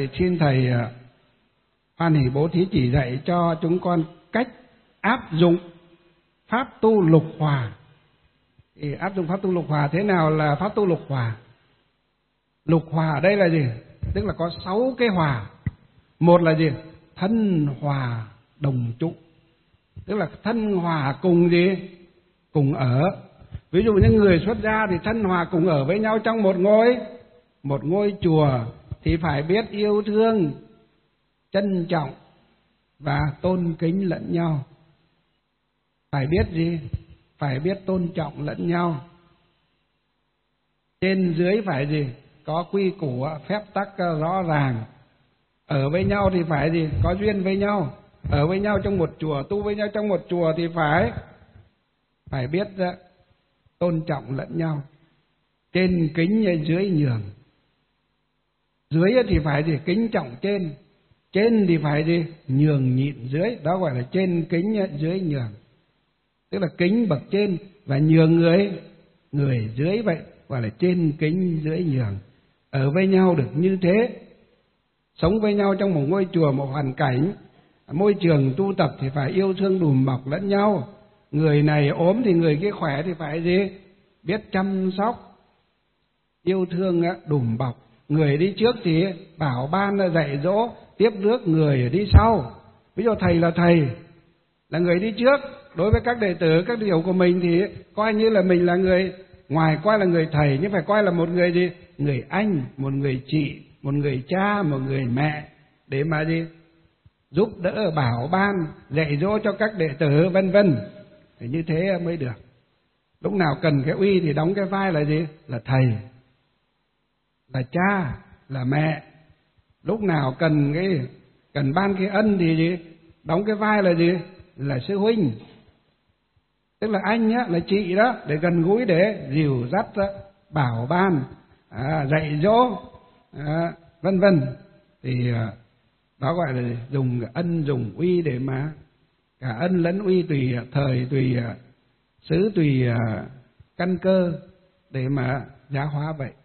thì xin thầy hoan hỷ bố thí chỉ dạy cho chúng con cách áp dụng pháp tu lục hòa. Thì áp dụng pháp tu lục hòa, thế nào là pháp tu lục hòa? Lục hòa ở đây là gì? Tức là có 6 cái hòa. Một là gì? Thân hòa đồng trụ. Tức là thân hòa cùng gì? Cùng ở. Ví dụ như người xuất gia thì thân hòa cùng ở với nhau trong một ngôi chùa thì phải biết yêu thương, trân trọng và tôn kính lẫn nhau. Phải biết gì? Phải biết tôn trọng lẫn nhau. Trên dưới phải gì? Có quy củ, phép tắc rõ ràng. Ở với nhau thì phải gì? Có duyên với nhau. Ở với nhau trong một chùa, tu với nhau trong một chùa thì phải biết tôn trọng lẫn nhau. Trên kính dưới nhường. Dưới thì phải gì? Kính trọng trên. Trên thì phải gì? Nhường nhịn dưới. Đó gọi là trên kính dưới nhường. Tức là kính bậc trên và nhường người dưới, vậy gọi là trên kính dưới nhường. Ở với nhau được như thế, sống với nhau trong một ngôi chùa, một hoàn cảnh, môi trường tu tập thì phải yêu thương đùm bọc lẫn nhau. Người này ốm thì người kia khỏe thì phải gì? Biết chăm sóc, yêu thương đùm bọc. Người đi trước thì bảo ban dạy dỗ, tiếp rước người đi sau. Ví dụ thầy là người đi trước, đối với các đệ tử, các điều của mình thì coi như là mình là người ngoài, coi là người thầy, nhưng phải coi là một người gì? Người anh, một người chị, một người cha, một người mẹ, để mà gì? Giúp đỡ, bảo ban, dạy dỗ cho các đệ tử, vân vân. Thì như thế mới được. Lúc nào cần cái uy thì đóng cái vai là gì? Là thầy, là cha, là mẹ. Lúc nào cần ban cái ân thì gì? Đóng cái vai là gì? Là sư huynh. Tức là anh á, là chị đó, để gần gũi, để dìu dắt, bảo ban, dạy dỗ, vân vân. Thì đó gọi là dùng ân dùng uy, để mà cả ân lẫn uy tùy thời, tùy xứ, tùy căn cơ để mà giáo hóa vậy.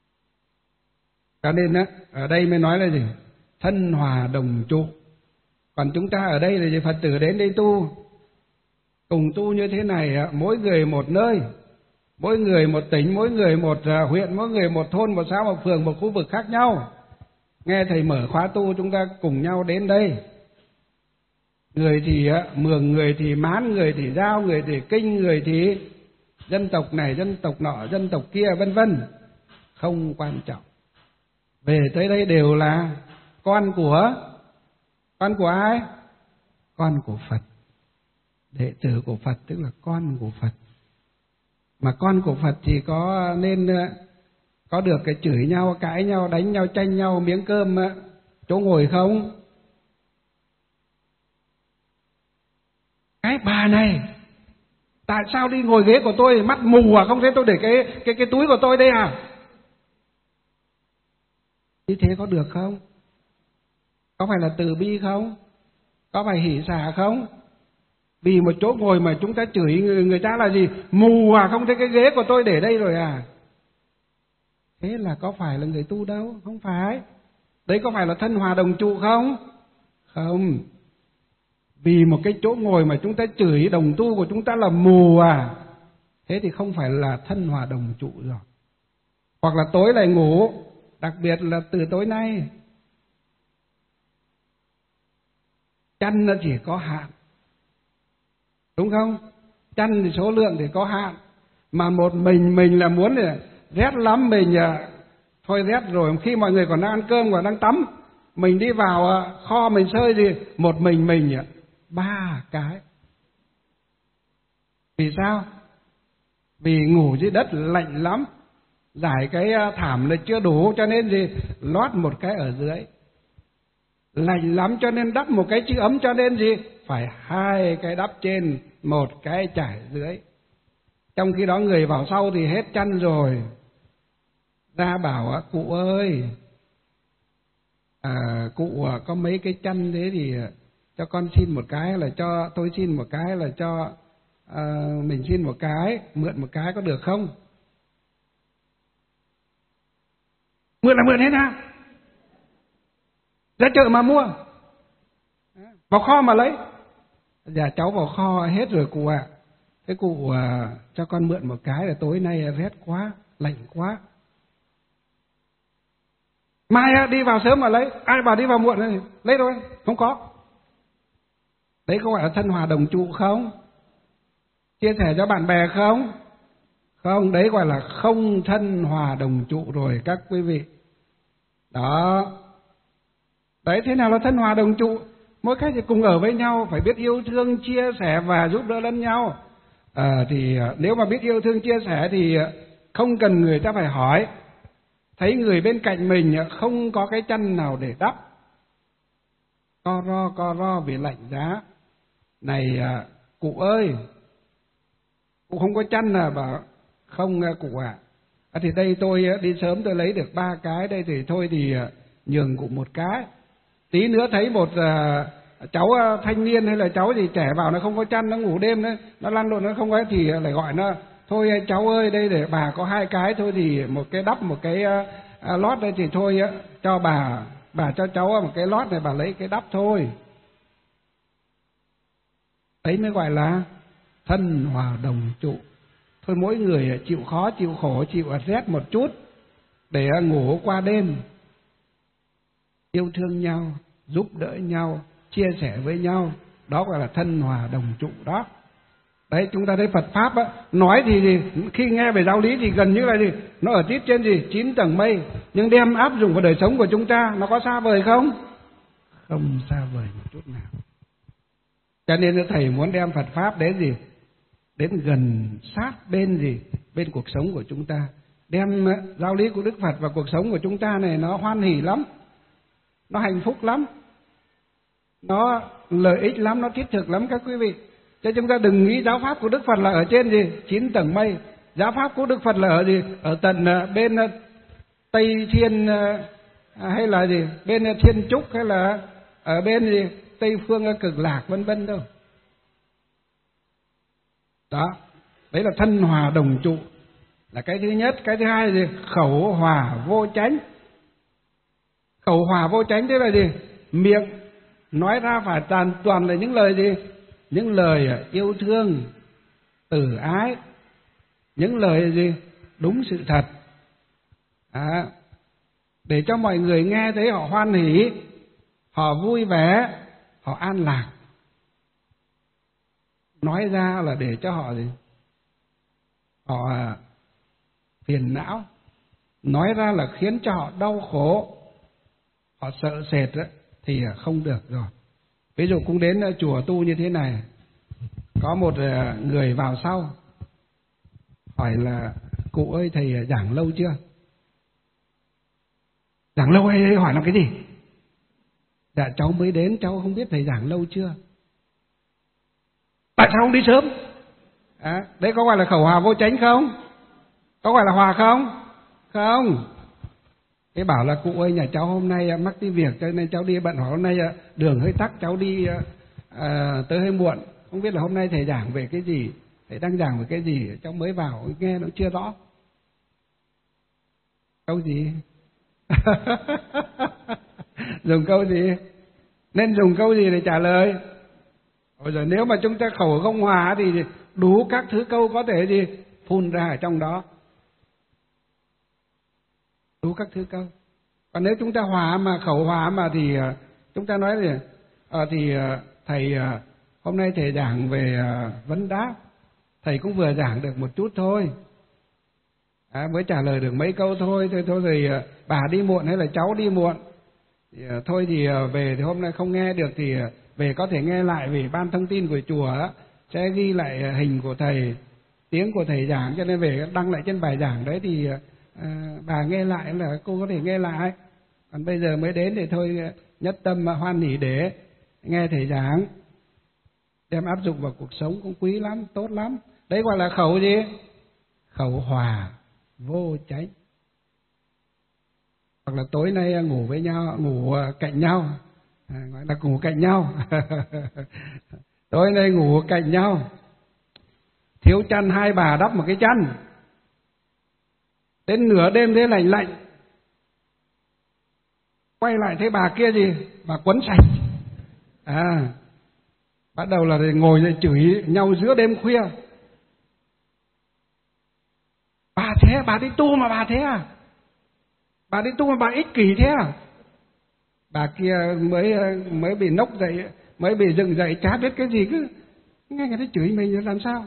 Cho nên á, ở đây mới nói là gì? Thân hòa đồng trụ. Còn chúng ta ở đây là gì? Phật tử đến đây tu, cùng tu như thế này, mỗi người một nơi, mỗi người một tỉnh, mỗi người một huyện, mỗi người một thôn, một xã, một phường, một khu vực khác nhau. Nghe thầy mở khóa tu, chúng ta cùng nhau đến đây. Người thì Mường, người thì Mán, người thì Dao, người thì Kinh, người thì dân tộc này, dân tộc nọ, dân tộc kia, vân vân. Không quan trọng. Về tới đây đều là con của ai? Con của Phật. Đệ tử của Phật tức là con của Phật. Mà con của Phật thì có nên có được cái chửi nhau, cãi nhau, đánh nhau, tranh nhau miếng cơm chỗ ngồi không? Cái bà này tại sao đi ngồi ghế của tôi, mắt mù à, không thấy tôi để cái túi của tôi đây à? Như thế có được không? Có phải là từ bi không? Có phải hỷ xả không? Vì một chỗ ngồi mà chúng ta chửi người ta là gì? Mù à, không thấy cái ghế của tôi để đây rồi à? Thế là có phải là người tu đâu? Không phải. Đấy có phải là thân hòa đồng trụ không? Không. Vì một cái chỗ ngồi mà chúng ta chửi đồng tu của chúng ta là mù à? Thế thì không phải là thân hòa đồng trụ rồi. Hoặc là tối lại ngủ, đặc biệt là từ tối nay. Chăn nó chỉ có hạn, đúng không? Chăn thì số lượng thì có hạn. Mà một mình là muốn là rét lắm, mình thôi rét rồi, khi mọi người còn đang ăn cơm, còn đang tắm, mình đi vào kho mình sơi gì, một mình 3 cái. Vì sao? Vì ngủ dưới đất lạnh lắm, giải cái thảm là chưa đủ, cho nên gì? Lót một cái ở dưới. Lạnh lắm cho nên đắp một cái chữ ấm, cho nên gì? Phải 2 cái đắp trên, 1 cái trải dưới. Trong khi đó người vào sau thì hết chăn rồi, ra bảo cụ ơi, cụ có mấy cái chăn thế thì cho con xin một cái, hay là cho tôi xin một cái, hay là cho mình xin một cái, mượn một cái có được không? Mượn là mượn hết à? Ra chợ mà mua, vào kho mà lấy. Dạ cháu vào kho hết rồi cụ ạ. Thế cụ cho con mượn một cái, là tối nay rét quá, lạnh quá. Mai đi vào sớm mà lấy. Ai bảo đi vào muộn này, lấy thôi, không có. Đấy có gọi là thân hòa đồng trụ không? Chia sẻ cho bạn bè không? Không, đấy gọi là không thân hòa đồng trụ rồi các quý vị. Đó. Đấy, thế nào là thân hòa đồng trụ? Mỗi cái thì cùng ở với nhau, phải biết yêu thương, chia sẻ và giúp đỡ lẫn nhau. Thì nếu mà biết yêu thương, chia sẻ thì không cần người ta phải hỏi. Thấy người bên cạnh mình không có cái chăn nào để đắp, co ro vì lạnh giá. Này cụ ơi, cụ không có chăn à? Bảo không cụ ạ. Thì đây tôi đi sớm tôi lấy được 3 cái, đây thì thôi thì nhường cụ một cái. Tí nữa thấy một cháu thanh niên hay là cháu gì trẻ vào, nó không có chăn, nó ngủ đêm đấy, nó lăn lộn nó không có, thì lại gọi nó: thôi cháu ơi, đây để bà có 2 cái thôi, thì một cái đắp một cái lót đây, thì thôi cho bà cho cháu một cái lót này, bà lấy cái đắp thôi. Đấy mới gọi là thân hòa đồng trụ. Thôi mỗi người chịu khó, chịu khổ, chịu rét một chút để ngủ qua đêm. Yêu thương nhau, giúp đỡ nhau, chia sẻ với nhau, đó gọi là thân hòa đồng trụ đó. Đấy, chúng ta thấy Phật Pháp á, nói thì gì? Khi nghe về giáo lý thì gần như là gì? Nó ở tít trên gì? 9 tầng mây. Nhưng đem áp dụng vào đời sống của chúng ta, nó có xa vời không? Không xa vời một chút nào. Cho nên thầy muốn đem Phật Pháp đến gì? Đến gần sát bên gì? Bên cuộc sống của chúng ta. Đem giáo lý của Đức Phật vào cuộc sống của chúng ta này, nó hoan hỉ lắm, nó hạnh phúc lắm, nó lợi ích lắm, nó thiết thực lắm các quý vị. Chứ chúng ta đừng nghĩ giáo pháp của Đức Phật là ở trên gì? 9 tầng mây. Giáo pháp của Đức Phật là ở gì? Ở tận bên Tây Thiên, hay là gì? Bên Thiên Trúc, hay là ở bên gì? Tây Phương Cực Lạc vân vân đâu. Đó, đấy là thân hòa đồng trụ, là cái thứ nhất. Cái thứ hai là gì? Khẩu hòa vô chánh. Khẩu hòa vô chánh thế là gì? Miệng nói ra phải toàn là những lời gì? Những lời yêu thương, từ ái, những lời gì? Đúng sự thật. Để cho mọi người nghe thấy họ hoan hỉ, họ vui vẻ, họ an lạc. Nói ra là để cho họ gì? Họ phiền não. Nói ra là khiến cho họ đau khổ, họ sợ sệt đó, thì không được rồi. Ví dụ cũng đến chùa tu như thế này, có một người vào sau hỏi là: cụ ơi, thầy giảng lâu chưa? Giảng lâu hay hỏi làm cái gì? Dạ cháu mới đến, cháu không biết thầy giảng lâu chưa. Tại sao không đi sớm? Đấy có gọi là khẩu hòa vô chánh không? Có gọi là hòa không? Không. Thế bảo là: cụ ơi, nhà cháu hôm nay mắc tí việc cho nên cháu đi bận, hoặc hôm nay đường hơi tắc, cháu đi tới hơi muộn, không biết là hôm nay thầy giảng về cái gì, thầy đang giảng về cái gì, cháu mới vào nghe nó chưa rõ. Câu gì? Dùng câu gì? Nên dùng câu gì để trả lời? Bây giờ nếu mà chúng ta khẩu không hòa thì đủ các thứ câu có thể gì phun ra ở trong đó, đủ các thứ câu. Còn nếu chúng ta hòa mà khẩu hòa mà thì chúng ta nói gì? Thì thầy hôm nay thầy giảng về vấn đáp, thầy cũng vừa giảng được một chút thôi, mới trả lời được mấy câu thôi rồi bà đi muộn hay là cháu đi muộn, thôi thì về thì hôm nay không nghe được thì về có thể nghe lại, vì ban thông tin của chùa đó sẽ ghi lại hình của thầy, tiếng của thầy giảng, cho nên về đăng lại trên bài giảng đấy thì bà nghe lại là cô có thể nghe lại. Còn bây giờ mới đến thì thôi nhất tâm hoan hỉ để nghe thầy giảng, đem áp dụng vào cuộc sống cũng quý lắm, tốt lắm. Đấy gọi là khẩu gì? Khẩu hòa vô chánh. Hoặc là tối nay ngủ với nhau, ngủ cạnh nhau, gọi là ngủ cạnh nhau. Tối nay ngủ cạnh nhau, thiếu chăn hai bà đắp một cái chăn, đến nửa đêm thế lạnh, quay lại thấy bà kia gì, bà quấn sạch. Bắt đầu là ngồi dậy chửi nhau giữa đêm khuya. Bà thế, bà đi tu mà bà thế à? Bà đi tu mà bà ích kỷ thế à? Bà kia mới bị nốc dậy, mới bị dựng dậy, chả biết cái gì, cứ nghe người ta chửi mình làm sao?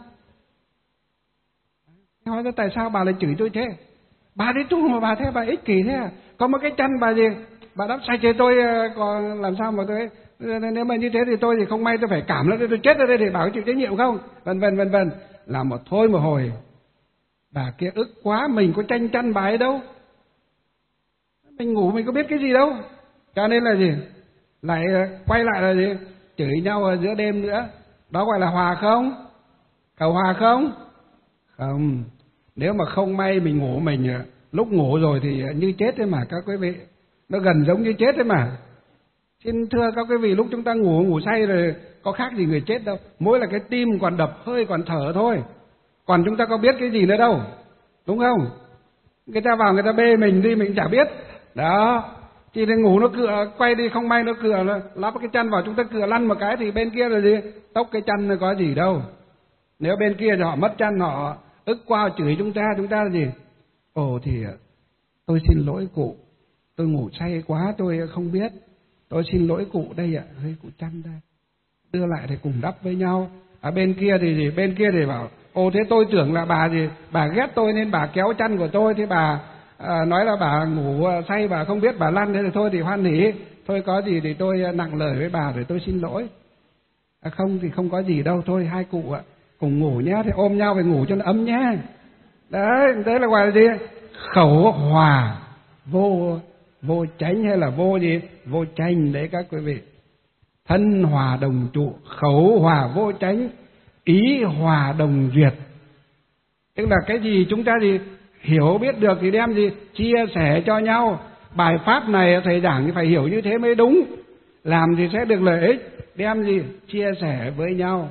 Hỏi ra tại sao bà lại chửi tôi thế? Bà đi tu mà bà thế, bà ích kỷ thế à? Có một cái chân bà gì, bà đắp sạch cho tôi, còn làm sao mà tôi, nếu mà như thế thì tôi thì không may tôi phải cảm lên, tôi chết ở đây thì bảo chịu trách nhiệm không? Vân vân. Làm một thôi một hồi, bà kia ức quá, mình có tranh chăn bà ấy đâu, mình ngủ mình có biết cái gì đâu, cho nên là gì, lại quay lại là gì, chửi nhau ở giữa đêm nữa. Đó gọi là hòa không? Cầu hòa không? Không. Nếu mà không may mình ngủ, mình lúc ngủ rồi thì như chết đấy mà các quý vị, nó gần giống như chết đấy mà. Xin thưa các quý vị, lúc chúng ta ngủ say rồi có khác gì người chết đâu, mỗi là cái tim còn đập, hơi còn thở thôi, còn chúng ta có biết cái gì nữa đâu, đúng không? Người ta vào người ta bê mình đi mình chả biết. Đó, chỉ để ngủ nó cựa, quay đi không may nó cựa, nó lắp cái chân vào, chúng ta cựa lăn một cái thì bên kia là gì, tốc cái chân nó có gì đâu. Nếu bên kia thì họ mất chân, họ ức qua chửi chúng ta là gì? Ồ thì tôi xin lỗi cụ, tôi ngủ say quá tôi không biết, tôi xin lỗi cụ đây ạ, hơi cụ chăn đây, đưa lại thì cùng đắp với nhau. Ở bên kia thì gì, bên kia thì bảo ồ thế tôi tưởng là bà gì, bà ghét tôi nên bà kéo chăn của tôi, thế bà nói là bà ngủ say bà không biết bà lăn, thế thì thôi thì hoan hỉ, thôi có gì thì tôi nặng lời với bà để tôi xin lỗi. Không thì không có gì đâu, thôi hai cụ ạ cùng ngủ nhé, thì ôm nhau về ngủ cho nó ấm nhé. Đấy, thế là gọi là gì? Khẩu hòa vô chánh, hay là vô gì? Vô tranh đấy các quý vị. Thân hòa đồng trụ, khẩu hòa vô chánh, ý hòa đồng duyệt. Tức là cái gì chúng ta gì hiểu biết được thì đem gì chia sẻ cho nhau. Bài pháp này thầy giảng thì phải hiểu như thế mới đúng, làm thì sẽ được lợi ích, đem gì chia sẻ với nhau.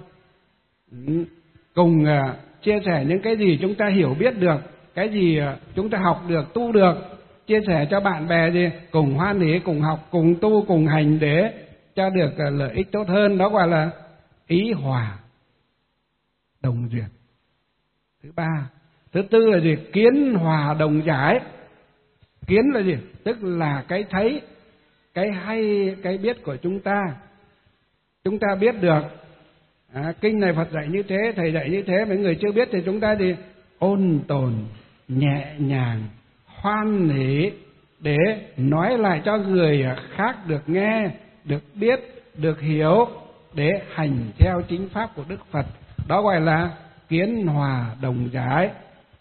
Cùng chia sẻ những cái gì chúng ta hiểu biết được, cái gì chúng ta học được, tu được, chia sẻ cho bạn bè gì, cùng hoan hỉ, cùng học, cùng tu, cùng hành để cho được lợi ích tốt hơn. Đó gọi là ý hòa đồng duyệt. Thứ ba. Thứ tư là gì? Kiến hòa đồng giải. Kiến là gì? Tức là cái thấy, cái hay, cái biết của chúng ta. Chúng ta biết được kinh này Phật dạy như thế, thầy dạy như thế, mấy người chưa biết thì chúng ta thì ôn tồn, nhẹ nhàng, hoan hỉ để nói lại cho người khác được nghe, được biết, được hiểu, để hành theo chính pháp của Đức Phật. Đó gọi là kiến hòa đồng giải.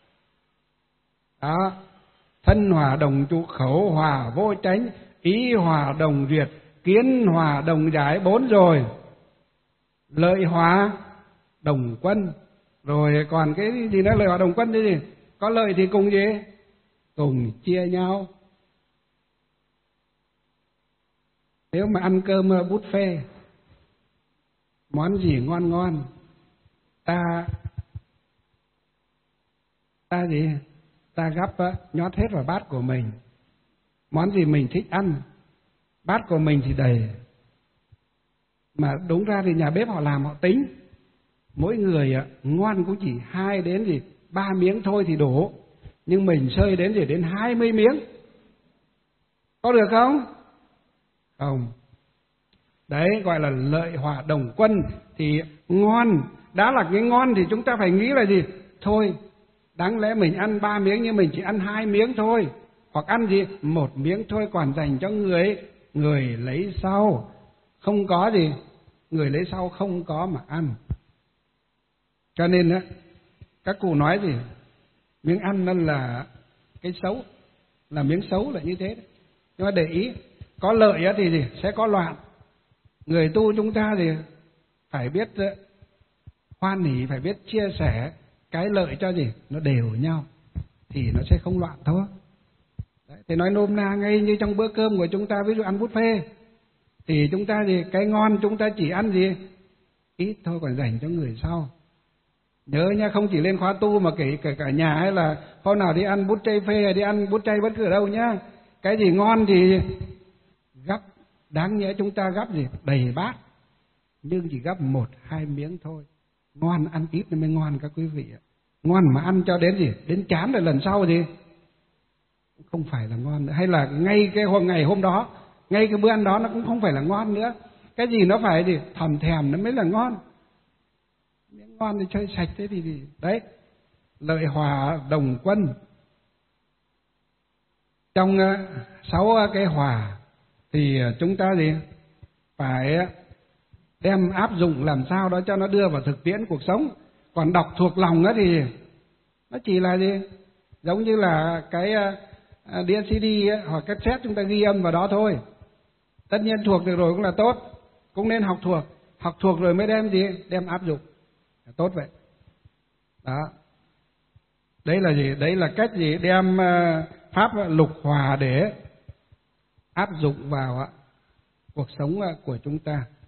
Đó, thân hòa đồng trụ, khẩu hòa vô chánh, ý hòa đồng duyệt, kiến hòa đồng giải. 4 rồi. Lợi hòa đồng quân. Rồi còn cái gì nữa? Lợi hòa đồng quân cái gì? Có lợi thì cùng gì? Cùng chia nhau. Nếu mà ăn cơm buffet, món gì ngon ngon, ta gì? Ta gắp nhót hết vào bát của mình. Món gì mình thích ăn, bát của mình thì đầy. Mà đúng ra thì nhà bếp họ làm họ tính, mỗi người ngon cũng chỉ 2 đến 3 miếng thôi thì đủ, nhưng mình xơi đến 20 miếng. Có được không? Không. Đấy gọi là lợi hòa đồng quân. Thì ngon, đã là cái ngon thì chúng ta phải nghĩ là gì? Thôi, đáng lẽ mình ăn 3 miếng nhưng mình chỉ ăn 2 miếng thôi, hoặc ăn gì 1 miếng thôi, còn dành cho người lấy sau. Không có gì, người lấy sau không có mà ăn. Cho nên á, các cụ nói gì, miếng ăn nó là cái xấu, là miếng xấu là như thế đấy. Nhưng mà để ý, có lợi thì gì sẽ có loạn. Người tu chúng ta thì phải biết hoan hỉ, phải biết chia sẻ cái lợi cho gì nó đều nhau, thì nó sẽ không loạn thôi. Đấy, thì nói nôm na ngay như trong bữa cơm của chúng ta, ví dụ ăn buffet thì chúng ta gì cái ngon chúng ta chỉ ăn gì ít thôi, còn dành cho người sau. Nhớ nha, không chỉ lên khóa tu mà kể cả nhà, hay là hôm nào đi ăn bút chay phê hay đi ăn bút chay bất cứ ở đâu nhá, cái gì ngon thì Gắp, đáng nhẽ chúng ta gắp gì? Đầy bát, nhưng chỉ gắp 1-2 miếng thôi. Ngon, ăn ít nó mới ngon các quý vị ạ. Ngon mà ăn cho đến gì? Đến chán rồi lần sau gì? Không phải là ngon nữa. Hay là ngay cái ngày hôm đó, ngay cái bữa ăn đó nó cũng không phải là ngon nữa. Cái gì nó phải gì? Thòm thèm nó mới là ngon. Miếng ngon thì chơi sạch thế thì đấy. Lợi hòa đồng quân. Trong 6 cái hòa thì chúng ta gì? Phải đem áp dụng làm sao đó cho nó đưa vào thực tiễn cuộc sống. Còn đọc thuộc lòng đó thì nó chỉ là gì? Giống như là cái đĩa CD ấy, hoặc cassette chúng ta ghi âm vào đó thôi. Tất nhiên thuộc được rồi cũng là tốt, cũng nên học thuộc rồi mới đem gì? Đem áp dụng. Tốt vậy. Đó. Đấy là gì? Đấy là cách gì? Đem pháp lục hòa để áp dụng vào cuộc sống của chúng ta.